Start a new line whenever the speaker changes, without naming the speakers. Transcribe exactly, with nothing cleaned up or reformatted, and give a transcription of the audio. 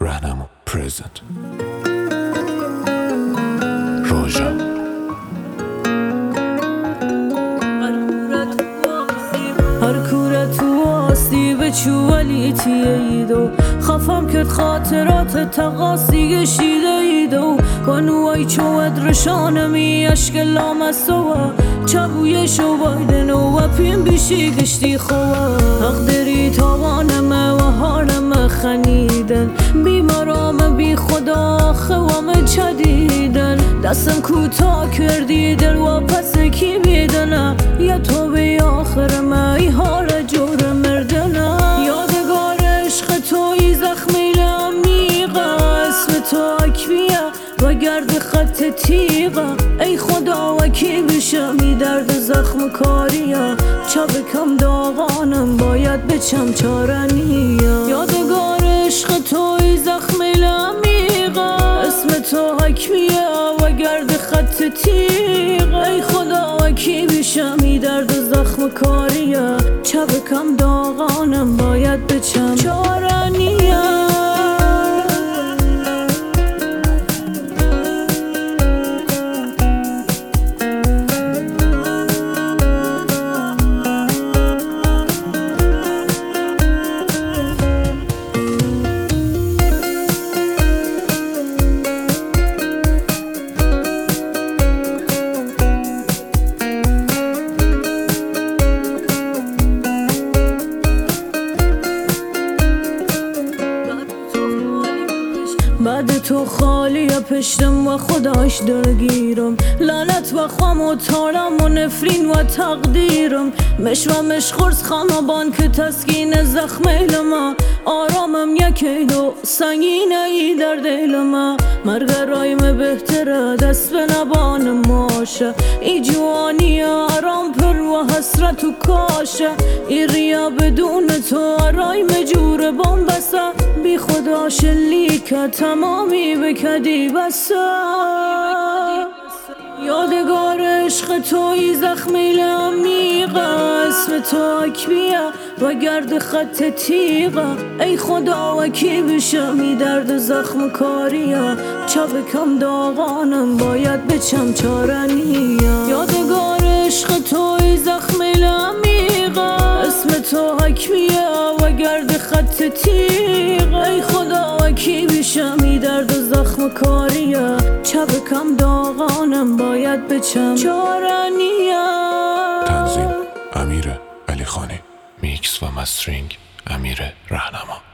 رهنما پرزنت روژا
هر کوره تو آسیب چوالی تییدو خفم کرد خاطرات تقاسی گشیده ایدو و نوای چود رشانمی اشک لامسوا چبوی شو بایدنو و پیم بیشی گشتی خواه حق داری تاوانم و حالم خنیدن بیمارام بی خدا خوام چدیدن دستم کوتاه کردی دل و پس کی میدنه یا تو به آخرم ای حال جور مردنه یادگار عشق توی زخمی لمیقه اسم تو اکبیه و گرد خط تیغه ای خدا و کی بشم ای درد زخم کاریه چه بکم داغانم باید بچم چارنیه یادگار عشق توی زخمی لمیقه اسم تو حکمیه و گرد خط تیغه ای خدا و کی بشم ای درد زخم کاریه چه بکم داغانم باید بچم چارنیه بعد تو خالی پشتم و خداش درگیرم لعنت و خم و تارم و نفرین و تقدیرم مش و مش خورس خمابان که تسکین زخم ایلما آرامم یکیدو سنگین ای در دیلما مرگ رایم بهتره دست به نبانم ماشه ای جوانی آرام پر و حسرت و کاشه ای ریا بدون تو رایم جور بام بسه بی خدا شلیکه تمامی بکدی بسه یادگار عشق توی زخمی لمیقه اسم تو اکبیه و گرد خط تیغه ای خدا و کی بشم ای درد زخم کاریه چه بکم داغانم باید بچم چارنیه یادگار عشق توی زخمی لمیقه اسم تو حکمیه و گرد خط تیغه ای خدا و کی بشم ای درد زخم کاریه چه بکم داغانم باید بچم چارنیه.
تنظیم امیر علی خانی، میکس و مسترینگ امیر رهنما.